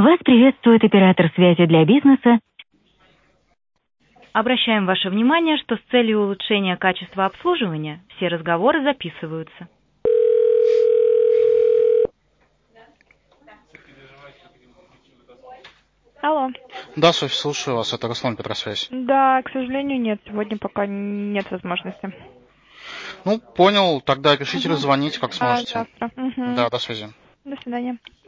Вас приветствует оператор связи для бизнеса. Обращаем ваше внимание, что с целью улучшения качества обслуживания все разговоры записываются. Алло. Да, Софья, слушаю вас. Это Руслан, Петросвязь. Да, к сожалению, нет. Сегодня пока нет возможности. Ну, понял. Тогда пишите, звоните, как сможете. Завтра. Да, до связи. До свидания.